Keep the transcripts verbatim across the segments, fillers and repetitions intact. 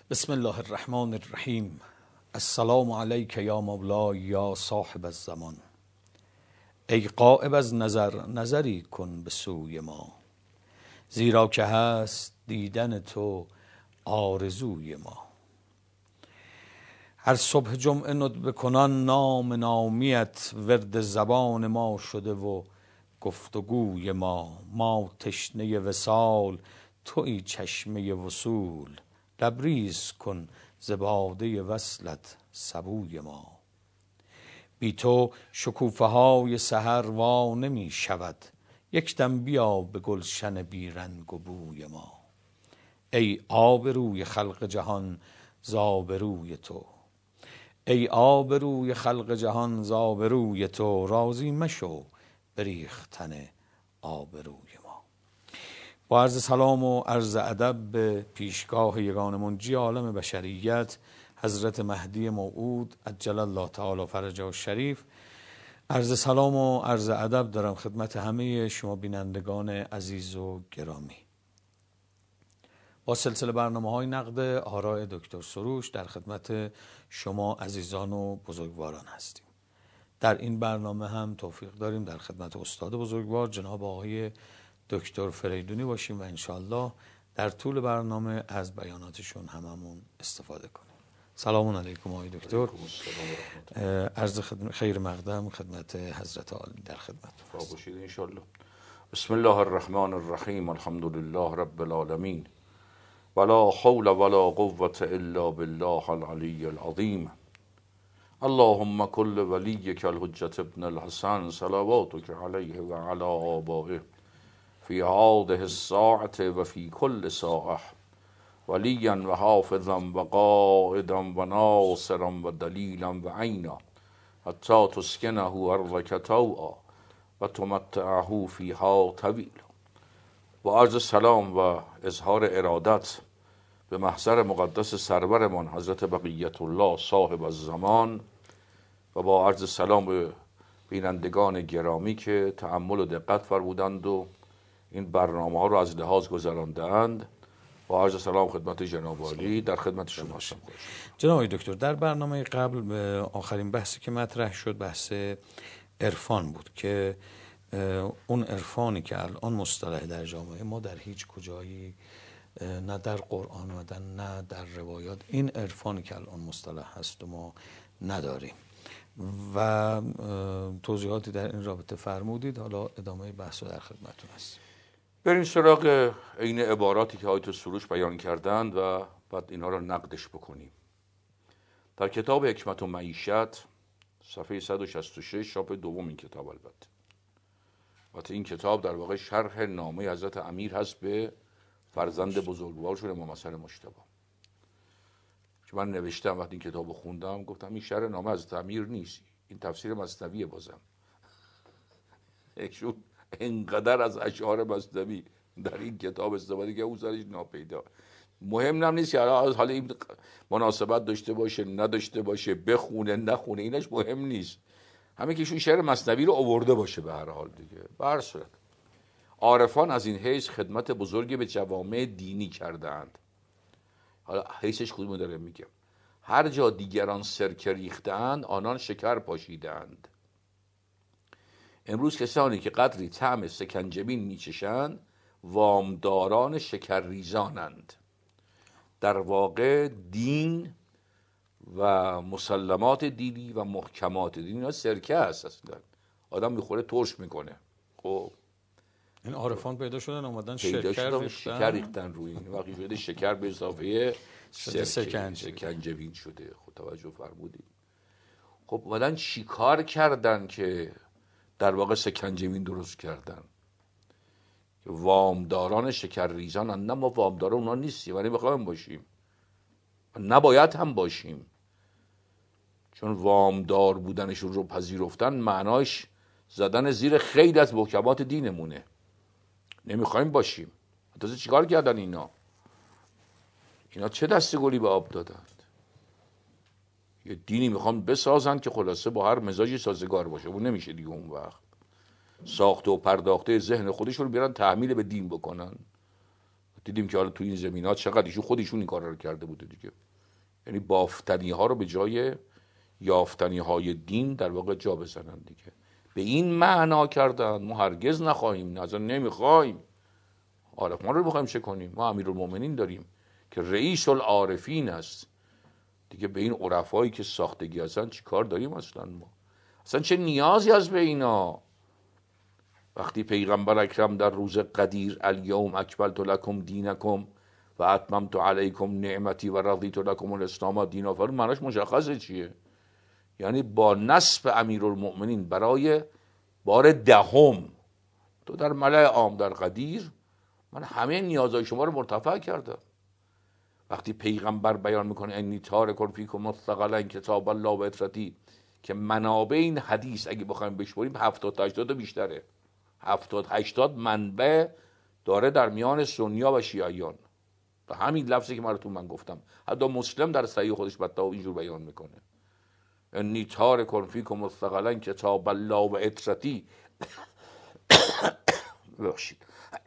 بسم الله الرحمن الرحیم. السلام علیک یا مولای یا صاحب الزمان. ای غایب از نظر نظری کن به سوی ما، زیرا که هست دیدن تو آرزوی ما. هر صبح جمعه ندبه کنان نام نامیت، ورد زبان ما شده و گفتگوی ما. ما تشنه وصال تویی چشمه وصول، لبریز کن ز باده وصلت سبوی ما. بی تو شکوفه های سحر وا نمی شود، یک دم بیا به گلشن بی رنگ و بوی ما. ای آبروی خلق جهان ز آبروی تو، ای آبروی خلق جهان ز آبروی تو، راضی مشو به ریختن آبروی ما. با عرض سلام و عرض ادب به پیشگاه یگان منجی عالم بشریت حضرت مهدی موعود عجل الله تعالی فرجه الشریف، عرض سلام و عرض ادب دارم خدمت همه شما بینندگان عزیز و گرامی. با سلسله برنامه های نقد آراء دکتر سروش در خدمت شما عزیزان و بزرگواران هستیم. در این برنامه هم توفیق داریم در خدمت استاد بزرگوار جناب آقای دکتر فریدونی باشیم و انشالله در طول برنامه از بیاناتشون هممون استفاده کنیم. سلام علیکم آقای دکتر. عرض خدمت خیر مقدم خدمت حضرت عالی در خدمت باشید انشالله. بسم الله الرحمن الرحیم. الحمد لله رب العالمین، ولا حول ولا قوة الا بالله العلی العظیم. اللهم كل وليك الحجة ابن الحسن صلواتك عليه وعلى آبائه في هذه الساعة وفي كل ساعة، وليا وحافظا وقائدا وناصرا ودليلا وعينا، حتى تسكنه أرضك طوعا وتمتعه فيها طويلا. و عرض سلام و اظهار ارادت به محضر مقدس سرورمان حضرت بقیت الله صاحب الزمان و با عرض سلام به بینندگان گرامی که تأمل و دقت فرمودند و این برنامه ها رو از لحاظ گذراندند. با عرض سلام خدمت جناب عالی در خدمت شما هستم. جناب دکتر، در برنامه قبل به آخرین بحثی که مطرح شد بحث عرفان بود که اون عرفانی که الان مصطلح در جامعه ما در هیچ کجایی نه در قرآن و نه در روایات این عرفانی که الان مصطلح هست و ما نداریم و توضیحاتی در این رابطه فرمودید. حالا ادامه بحث رو در خدمتتون هست. بریم سراغ این عباراتی که آیت سروش بیان کردند و بعد اینها رو نقدش بکنیم. در کتاب حکمت و معیشت صفحه صد و شصت و شش چاپ دوم این کتاب، البته البته این کتاب در واقع شرح نامه حضرت امیر هست به فرزند بزرگوارشون امام حسن مجتبی که من نوشتم. وقتی این کتاب رو خوندم گفتم این شرح نامه حضرت امیر نیست، این تفسیر مثنویه. بازم ایشون اینقدر از اشعار مثنوی در این کتاب استفاده که اون سرش ناپیدا. مهم هم نیست که حالا این مناسبت داشته باشه نداشته باشه، بخونه نخونه، اینش مهم نیست. همه که ایشون شعر مثنوی رو آورده باشه به هر حال دیگه. به هر صورت عارفان از این حیث خدمت بزرگی به جوامع دینی کردند. حالا حیثش کدومو داره میگم؟ هر جا دیگران سرکه ریختند آنان شکر پاشیدند. امروز کسانی که قدری طعم سکنجبین میچشند وامداران شکرریزانند. در واقع دین و مسلمات دینی و محکمات دینی اینا سرکه هست. اصلا آدم میخوره ترش میکنه. خب این عارفان پیدا شدن اومدن پیدا شکر شدن ریختن شکر ریختن روی این واقعی شده شکر به اضافه شده سرکه سکنجبین شده. خب توجه فرمودید. خب اومدن چیکار کردن که در واقع سکنجبین درست کردن؟ وامداران شکرریزان. نه ما وامدار اونا نیستیم ولی بخوایم باشیم، نباید هم باشیم، چون وامدار بودنشون رو پذیرفتن معناش زدن زیر خیلی از محکمات دینمونه. نمیخوایم باشیم. تازه چیکار کردن اینا؟ اینا چه دستگلی به آب دادند؟ یه دینی میخوان بسازن که خلاصه با هر مزاجی سازگار باشه. اون نمیشه دیگه. اون وقت ساخته و پرداخته ذهن خودشون رو بیارن تحمیل به دین بکنن. دیدیم که حالا تو این زمینات چقدر ایشون خودشون این کارا رو کرده بوده دیگه. یعنی بافتنی ها رو به جای یافتنی های دین در واقع جا بزنن دیگه. به این معنا کردن ما هرگز نخواهیم، نه اصلا نمیخوایم. حالا ما رو بخوایم چه کنیم؟ ما امیرالمومنین داریم که رئیس العارفین است دیگه. به این عرفایی که ساختگی هستن چی کار داریم اصلا؟ ما اصلا چه نیازی از به اینا؟ وقتی پیغمبر اکرم در روز قدیر الیوم اکملت لکم دینکم و اتممت علیکم نعمتی و رضیت لکم الاسلام دینا فرمود، معناش مشخصه چیه؟ یعنی با نصب امیرالمؤمنین برای بار دهم تو در ملأ عام در قدیر من همه نیازهای شما رو مرتفع کردم. وقتی پیغمبر بیان میکنه انی تارک فیکم الثقلین کتاب الله و اطرتی، که منابع این حدیث اگه بخوایم بشمریم هفتاد تا هشتاد بیشتره. هفتاد هشتاد منبع داره در میان سنیا و شیعیان. و همین لفظی که مراتون من گفتم حتی مسلم در صحیح خودش بدتر اینجور بیان میکنه انی تارک فیکم الثقلین کتاب الله و اطرتی باشید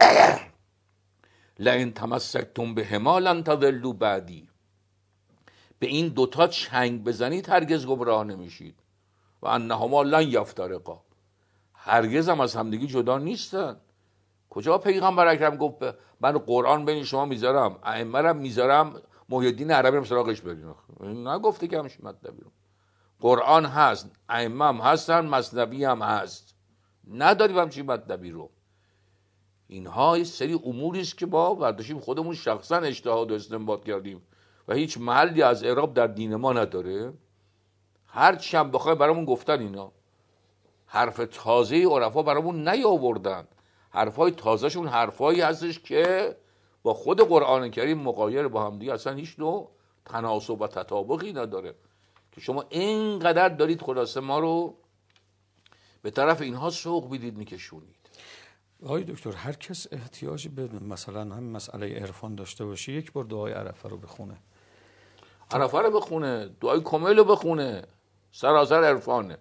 لئن تمسکتم بهما لن تضلوا بعدی. به این دوتا چنگ بزنید هرگز گمراه نمیشید. و انهما لن یفترقا، هرگز هم از همدیگه جدا نیستن. کجا پیغمبر اکرم گفت من قرآن بین شما میذارم، ائمه رو میذارم، محی الدین عربی رو سراغش برین؟ نگفته که همش مطلبی رو. قرآن هست، ائمه هم هستن، مثنوی هم هست، نداریم همچین مطلبی رو. اینها یه سری اموری است که ما برداشتیم خودمون شخصا اجتهاد و استنباط کردیم و هیچ محلی از اعراب در دین ما نداره. هر چی هم بخوای برامون گفتن اینا. حرف تازه عرفا برامون نیاوردن. حرفای تازهشون حرفایی هستش که با خود قرآن کریم مغایر با هم دیگه اصلا هیچ نوع تناسب و تطابقی نداره که شما اینقدر دارید خلاصه ما رو به طرف اینها سوق میدید میکشونید. آقای دکتر هر کس احتیاجی به مثلا هم مسئله عرفان داشته باشه یک بار دعای عرفه رو بخونه. عرفه رو بخونه، دعای کمیل رو بخونه، سراسر عرفانه.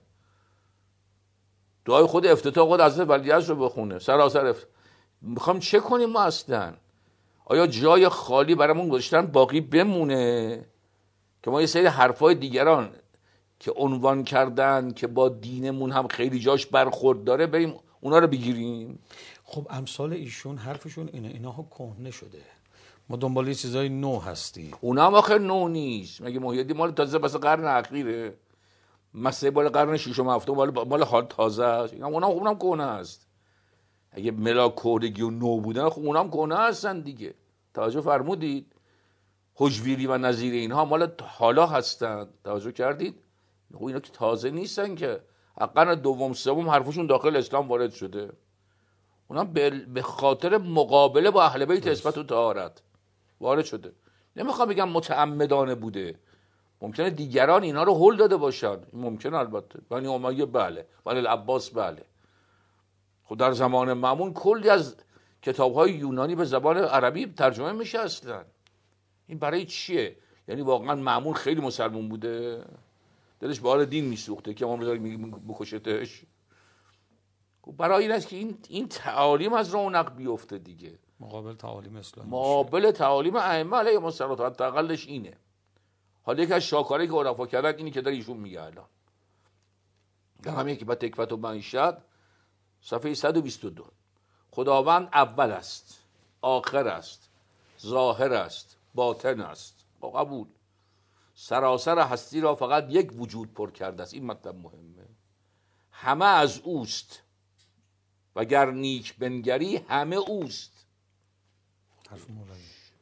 دعای خود افتتاح خود حضرت ولیعصر رو بخونه، سراسر افت... میخوام چه کنیم ما اصلا؟ آیا جای خالی برامون گذاشتن باقی بمونه که ما یه سری حرفای دیگران که عنوان کردن که با دینمون هم خیلی جاش برخورد داره بریم اونا رو بگیریم؟ خب امثال ایشون حرفشون اینه اینها کهنه شده، ما دنبال یه چیزای نو هستیم. اونا هم آخر نو نیست. مگه محی الدین مال تازه بس قرن اخیره؟ مسئله مال قرن ششم هفتم مال مال حال تازه است. اینا اونم اونم کهنه است. اگه ملا کهنگی و نو بودن خب اونم کهنه هستن دیگه. توجه فرمودید؟ حجویری و نظیر اینها مال حالا هستن. توجه کردید؟ خب اینا که تازه نیستن که. قرن دوم سوم حرفشون داخل اسلام وارد شده. اونم به خاطر مقابله با اهل بیت اثبات و طهارت وارد شده. نمیخوام بگم متعمدانه بوده، ممکنه دیگران اینا رو هل داده باشن، ممکنه البته. بنی امیه بله، بنی العباس بله. خب در زمان مأمون کلی از کتاب‌های یونانی به زبان عربی ترجمه میشه اصلا. این برای چیه؟ یعنی واقعا مأمون خیلی مسلمون بوده، دلش به حال دین میسوخته که امام رضا میگه بکشتش. برای این است که این این تعالیم از رونق بیفته دیگه، مقابل تعالیم اسلامی، مقابل تعالیم ائمه علیهم السلام. حداقلش اینه. حالا یک از شاکارهایی که عرفا کردن اینی که داره ایشون میگه الان در همین که با تکفت و معیشت صفحه صد و بیست و دو خداوند اول است، آخر است، ظاهر است، باطن است. با قبول. سراسر هستی را فقط یک وجود پر کرده است. این مطلب مهمه. همه از اوست وگر نیک بنگری همه اوست. حرف مولوی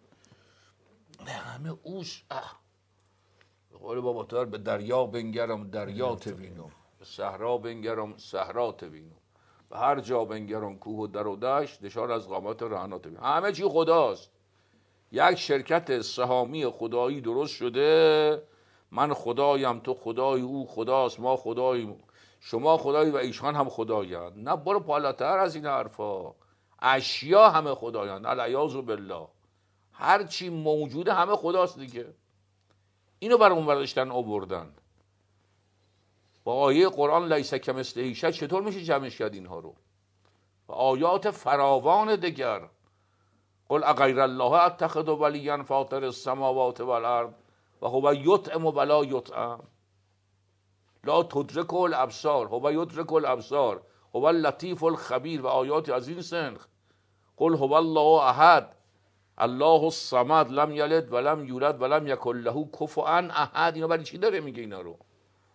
همه اوست. به قول بابا طاهر به دریا بنگرم دریا تبینم، به صحرا بنگرم صحرا تبینم، به هر جا بنگرم کوه و در و دشت نشان از قامت رعنا تبینم. همه چی خداست. یک شرکت سهامی خدایی درست شده. من خدایم، تو خدای، او خداست، ما خداییم، شما خدایی و ایشان هم خدایند. نه برو بالاتر از این حرفا. اشیا همه خدایند. العیاذ بالله. هر چی موجوده همه خداست دیگه. اینو برامون برداشتن آوردن. با آیه قرآن لیس کمثله شیء چطور میشه جمعش کرد اینها رو؟ و آیات فراوان دیگر. قل اغیر الله اتخذ ولیا فاطر السماوات والارض و هو یطعم ولا یطعم لا تدرک الابصار هو یدرک الابصار هو اللطیف الخبیر و آیات از این سنخ. قل هو الله احد الله الصمد لم یلد ولم یولد ولم یکن له کفوا احد. اینا برای چی داره میگه اینا رو؟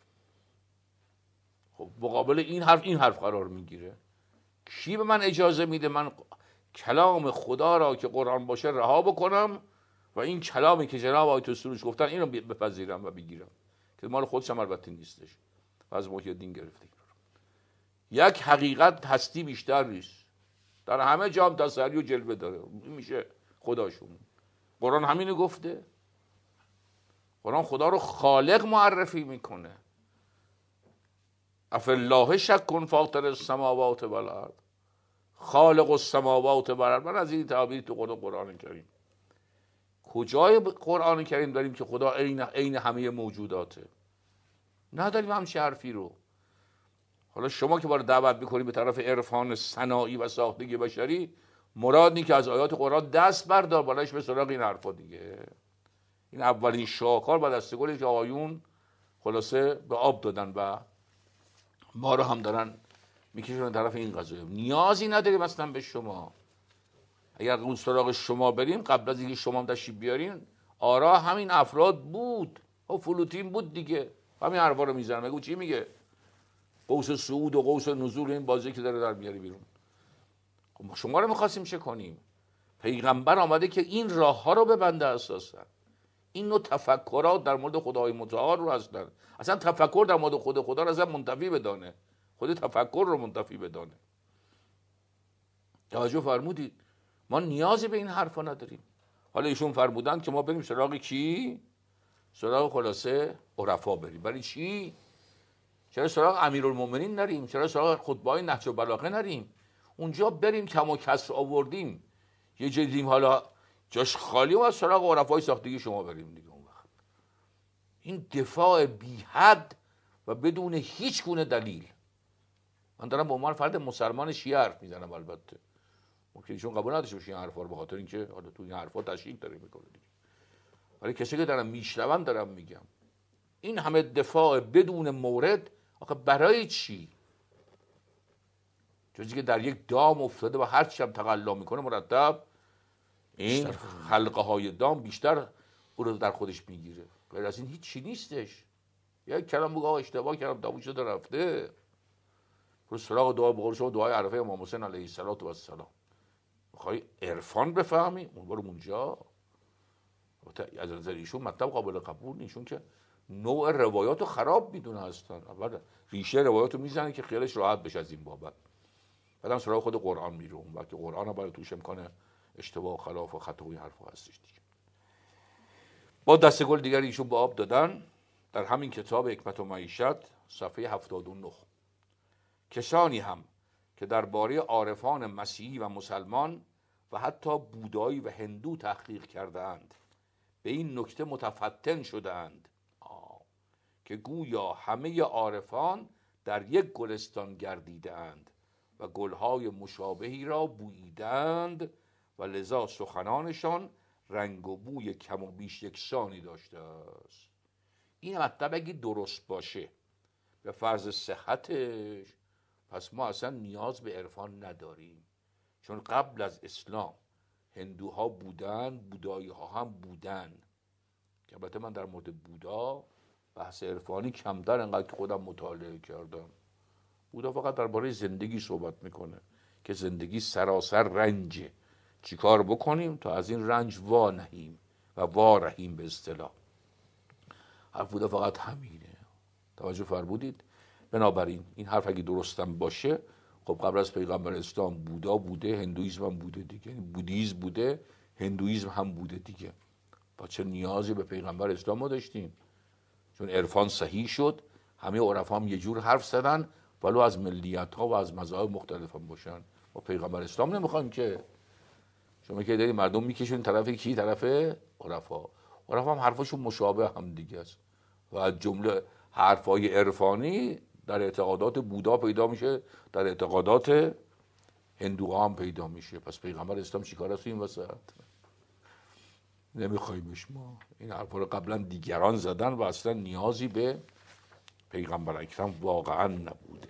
خب مقابل این حرف این حرف قرار میگیره. کی به من اجازه میده من کلام خدا را که قرآن باشه رها بکنم و این کلامی که جناب آیت سروش گفتن اینو بپذیرم و بگیرم که مال خودشم البته نیستش و از محی الدین گرفته. یک حقیقت هستی بیشتر نیست، در همه جا هم تسری و جلوه داره، این میشه خداشون. قرآن همینو گفته. قرآن خدا رو خالق معرفی میکنه. افالله شک فاطر السماوات والارض خالق السماوات والارض. من از این تعبیر تو قرآن کریم کجای قرآن کریم داریم که خدا عین عین همه موجوداته؟ نداریم همچی حرفی رو. حالا شما که بار دعوت میکنید به طرف عرفان صناعی و ساختگی بشری، مراد اینه که از آیات قرآن دست بردار بالاش به سراغ این حرفا دیگه. این اولین شاهکار و دستگلی که آقایون خلاصه به آب دادن و ما رو هم دارن میکشون طرف این قضیه. نیازی نداریم اصلا به شما. اگر اون سراغ شما بریم قبل از اینکه شما هم تشریف بیارین آرا همین افراد بود و فلوتین بود دیگه، همین حرفا رو میزنن. بگو چی میگه؟ قوس صعود و قوس نزول، این بازی که داره در میاری بیرون. خب شما رو میخواستیم چه کنیم؟ پیغمبر آمده که این راه ها رو ببنده. اساسا این نوع تفکرات در مورد خدای متعال رو هستن. اصلا تفکر در مورد خود خدا رو اصلا منتفی بدانه، خود تفکر رو منتفی بدانه. توجه فرمودید؟ ما نیازی به این حرفا نداریم. حالا ایشون فرمودن که ما بریم سراغ کی؟ سراغ خلاصه عرفا بریم. برای چی؟ چرا سراغ امیرالمومنین نریم؟ چرا سراغ خطبه‌های نهج البلاغه نریم؟ اونجا بریم کم و کسر آوردیم یه جدیم حالا جاش خالی و از سراغ عرفای ساختگی شما بریم دیگه. اون وقت این دفاع بی حد و بدون هیچ گونه دلیل. من دارم به عنوان فرد مسلمان شیعه حرف میزنم، البته ممکنه ایشون قبول نداشته باشه این حرفا رو، به خاطر اینکه حالا تو این حرفا تشکیک داره میکنه دیگه. ولی کسی که دارم میشنون دارم میگم این همه دفاع بدون مورد آخه برای چی؟ جزی که در یک دام افتاده و هر چی هم تقلا میکنه مرتب این حلقه های دام بیشتر او رو در خودش میگیره. غیر از این هیچ چی نیستش. یک کلام بگو آقا اشتباه کردم دامو شده رفته. برو سراغ دعا، بقول شما دعای عرفه امام حسین علیه السلام. میخوای عرفان بفهمی اون برو اونجا. از نظر ایشون مطلب قابل قبول نیشون که نوع روایات رو خراب میدونه هستن. اول ریشه روایات رو میزنه که خیالش راحت بشه از این بابت. بعدم سراغ خود قرآن میره. اون وقت قرآن هم برای توش امکان اشتباه و خلاف و خطا و این حرفا هستش دیگه. با دسته گل دیگر ایشون به آب دادن در همین کتاب حکمت و معیشت صفحه هفتاد و نه. کسانی هم که درباره عارفان مسیحی و مسلمان و حتی بودایی و هندو تحقیق کردند به این نکته متفتن شدند که گویا همه عارفان در یک گلستان گردیدند و گلهای مشابهی را بوییدند و لذا سخنانشان رنگ و بوی کم و بیش یکسانی داشته است. این مطلب اگه درست باشه به فرض صحتش، پس ما اصلا نیاز به عرفان نداریم، چون قبل از اسلام هندوها بودن، بودایی ها هم بودن. که البته من در مورد بودا بحث عرفانی کمتر انقدر که خودم مطالعه کردم. بودا فقط درباره زندگی صحبت میکنه که زندگی سراسر رنجه، چیکار بکنیم تا از این رنج وا نهیم و وا رهیم به اصطلاح. حرف بودا فقط همینه. توجه فرمودید؟ بنابراین این حرف اگه درستم باشه، خب قبل از پیغمبر اسلام بودا بوده، هندویسم هم بوده دیگه. بودیسم بوده، هندویسم هم بوده دیگه. با چه نیازی به پیغمبر اسلام ما داشتیم؟ چون عرفان صحیح شد، همه عرفا هم یه جور حرف زدن، ولو از ملیت ها و از مذاهب مختلف هم باشن. ما پیغمبر اسلام نمیخوایم که. شما که دارید مردم میکشون طرف کی؟ طرف عرفا. عرفا هم حرفاشون مشابه هم دیگه است و از جمله حرفای عرفانی در اعتقادات بودا پیدا میشه، در اعتقادات هندوها هم پیدا میشه. پس پیغمبر اسلام چیکار است این وسط؟ نمیخوایمش ما. این حرفا رو قبلا دیگران زدن و اصلا نیازی به پیغمبر اکرم واقعا نبوده.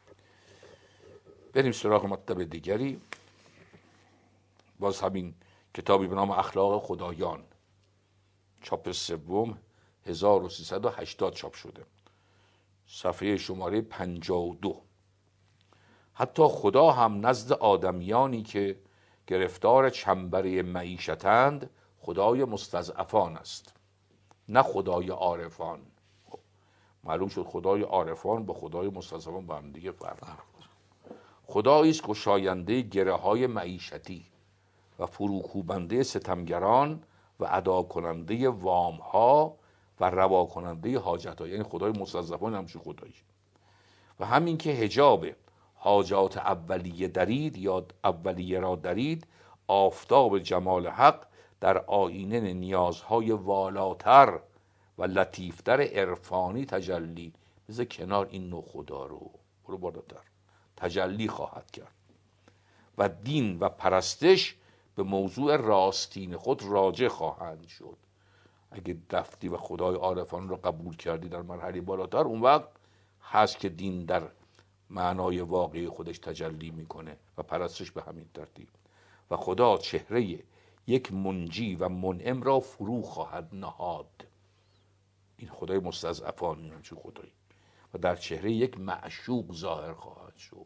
بریم سراغ مطلب دیگری. باز همین کتابی به نام اخلاق خدایان، چاپ سوم هزار و سیصد و هشتاد چاپ شده، صفحه شماره پنجاه و دو. حتی خدا هم نزد آدمیانی که گرفتار چنبره معیشتند خدای مستضعفان است، نه خدای عارفان. خب معلوم شد خدای عارفان با خدای مستضعفان با هم دیگه فرق داره. خدایی است گشاینده گره های معیشتی و فروکوبنده ستمگران و ادا کننده وام ها و روا کننده حاجت ها. یعنی خدای مستضعفان همچون خدایی. و همین که حجاب حاجات اولیه درید یا اولیه را درید، آفتاب جمال حق در آینه نیازهای والاتر و لطیفتر عرفانی تجلی. بذار کنار این نوع خدا رو، برو بالاتر، تجلی خواهد کرد و دین و پرستش به موضوع راستین خود راجع خواهند شد. اگه رفتی و خدای عارفان رو قبول کردی در مرحله بالاتر، اون وقت هست که دین در معنای واقعی خودش تجلی میکنه و پرستش به همین ترتیب. و خدا چهره یک منجی و منعم را فرو خواهد نهاد. این خدای مستضعفان، این همچون خدایی، و در چهره یک معشوق ظاهر خواهد شد.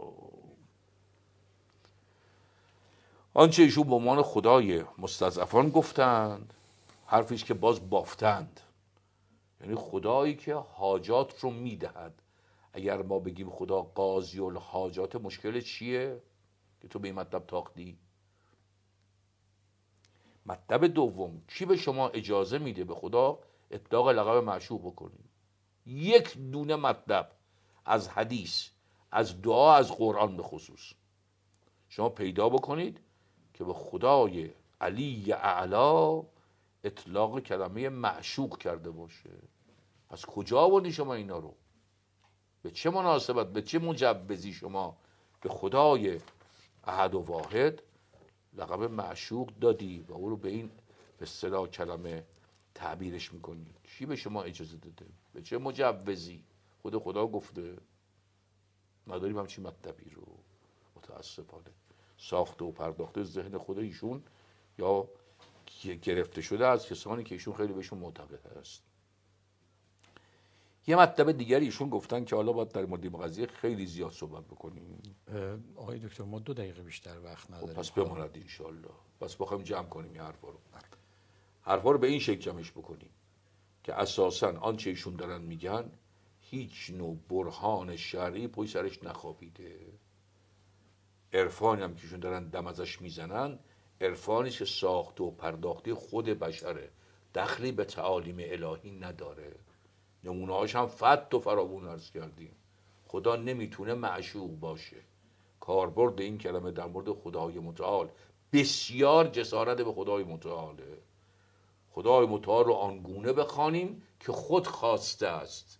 آنچه ایشون به عنوان خدای مستضعفان گفتند، حرفیش که باز بافتند. یعنی خدایی که حاجات رو میدهد. اگر ما بگیم خدا قاضی الحاجات، مشکل چیه که تو به این مطلب تاختی؟ مطلب دوم، کی به شما اجازه میده به خدا اطلاق لقب معشوق بکنید؟ یک دونه مطلب از حدیث، از دعا، از قرآن به خصوص شما پیدا بکنید که به خدای علی اعلا اطلاق کلمه معشوق کرده باشه. از کجا آوردی شما اینا رو؟ به چه مناسبت، به چه مجوزی شما به خدای احد و واحد لقب معشوق دادی و او رو به این به اصطلاح کلمه تعبیرش میکنی؟ کی به شما اجازه داده؟ به چه مجوزی؟ خود خدا گفته؟ نداریم همچین مطلبی رو. متاسفانه ساخته و پرداخته ذهن خود ایشون یا گرفته شده از کسانی که ایشون خیلی بهشون معتقد هست. یه مطلب دیگری ایشون گفتن که حالا باید در مورد این قضیه خیلی زیاد صحبت بکنیم. آقای دکتر ما دو دقیقه بیشتر وقت نداریم. پس بماند انشالله. پس بخوایم جمع کنیم این حرفا رو. حرفا رو به این شکل جمعش بکنیم که اساساً آنچه ایشون دارن میگن هیچ نوع برهان شرعی پشت سرش نخوابیده. عرفانی هم که ایشون دارن دم ازش میزنن، عرفانی که ساخته و پرداخته خود بشره، دخلی به تعالیم الهی نداره. نمونه هاش هم فت و فراوون عرض کردیم. خدا نمیتونه معشوق باشه. کاربرد این کلمه در مورد خدای متعال بسیار جسارت به خدای متعاله. خدای متعال رو آنگونه بخوانیم که خود خواسته است.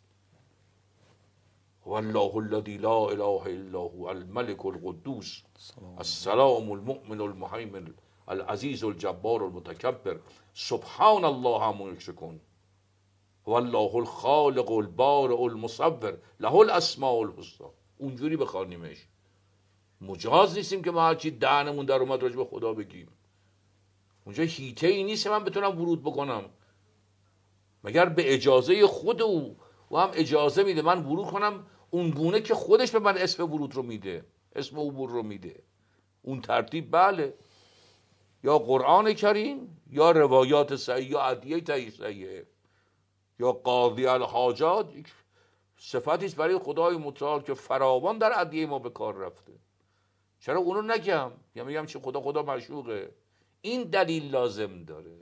والله الذی لا اله الا هو الملك القدوس السلام المؤمن المهیمن العزیز الجبار المتکبر سبحان الله عما یشرکون والله الخالق البارئ المصور له الاسماء الحسنی. اونجوری بخوانیمش. مجاز نیستیم که ما هرچی دهنمون در اومد راجع به خدا بگیم. اونجا هیته ای نیست من بتونم ورود بکنم مگر به اجازه خود او. و هم اجازه میده من ورود کنم اون گونه که خودش به من اسم ورود رو میده، اسم عبور رو میده. اون ترتیب بله، یا قرآن کریم یا روایات صحیح یا ادعیه صحیحه یا قاضی الحاجات. صفتی است برای خدای متعال که فراوان در ادعیه ما به کار رفته. چرا اونو نگم؟ یا میگم چه خدا خدا معشوقه؟ این دلیل لازم داره.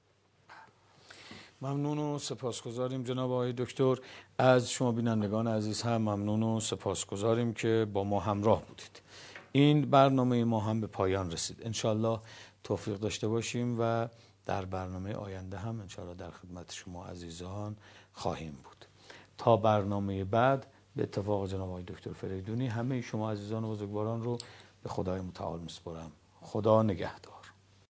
ممنون و سپاسگزاریم جناب آقای دکتر. از شما بینندگان عزیز هم ممنون و سپاسگزاریم که با ما همراه بودید. این برنامه ما هم به پایان رسید. انشالله توفیق داشته باشیم و در برنامه آینده هم انشالله در خدمت شما عزیزان خواهیم بود. تا برنامه بعد به اتفاق جناب آقای دکتر فریدونی همه شما عزیزان و بزرگواران رو به خدای متعال میسپرم. خدا نگهدار.